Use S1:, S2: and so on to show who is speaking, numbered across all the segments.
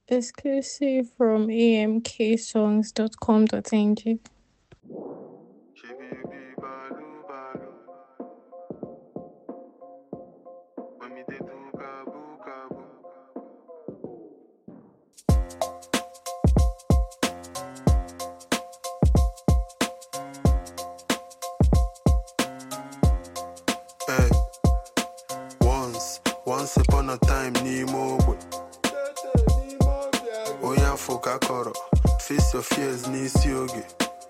S1: Exclusive from amksongs.com.ng.
S2: Hey, once upon a time, Nemo. Oya Fokakoro, face your fears, Nisi Yogi.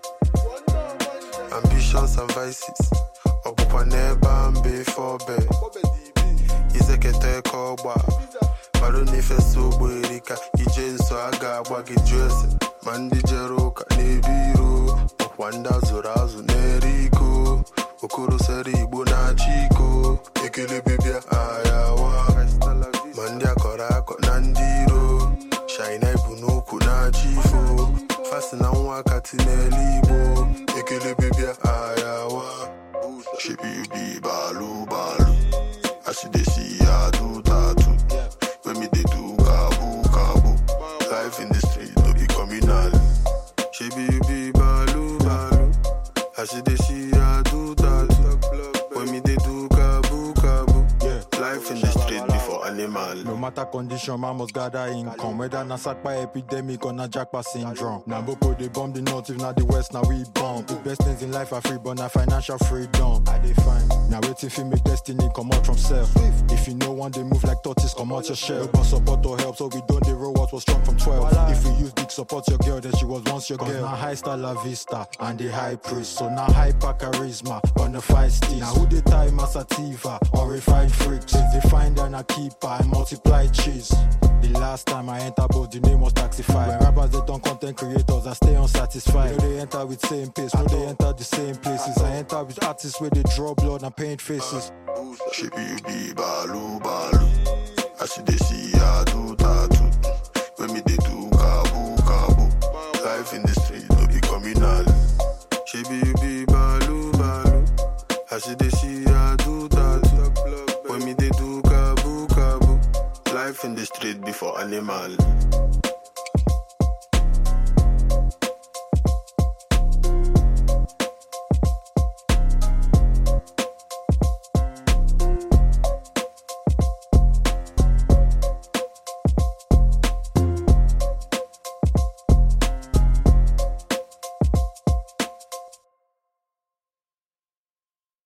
S2: Ambitions and vices. Obupaneba and be for bed. Izekete Koba. Baroni Feso Boerika. Ijenso Aga Wagi Dressing. Mandi Jeroka Nebiru. Wanda Zorazu Neriko. Okoro Seri Bona Chico. Ekele Bibia Ayawa. Mandia Korako Nandiro. Shine Bunuku na Chifo. Fasina wakati nelibo. Ekele bibia ayawa. Shibi yubi balu balu. Asidesi ya do tatu. When me they do kabu kabu. Life in the street no be communal. Shibi yubi balu balu. Asidesi ya do tatu. When me they do kabu kabu. Life in the street before animal.
S3: No matter condition, man must gather income. Whether na sakpa epidemic or na jackpot syndrome. Now Boko they bomb the north, if not the west, now we bomb. The best things in life are free, but na financial freedom. I define. Now waiting for me destiny come out from self. If you know one, they move like tortoise, come out your shell. But support or help, so we don't the roll what was strong from 12. If you use big support your girl, then she was once your girl. Now high star la vista and the high priest. So now hyper charisma on the fight sticks. Now who they tie Masativa or refined freaks? If they find an a keeper and multiply cheese. The last time I enter both, the name was Taxify. When rappers they don't content creators, I stay unsatisfied. You know they enter with same pace, no they enter the same places. I enter with artists where they draw blood and paint faces.
S2: Shibi yubi balu balu. Asidesi ya do tatu. When me they do kabu kabu. Life in the street no be communal. Shibi yubi balu balu. Asidesi ya do tatu. When me they do kabu kabu. Life in the street before animal.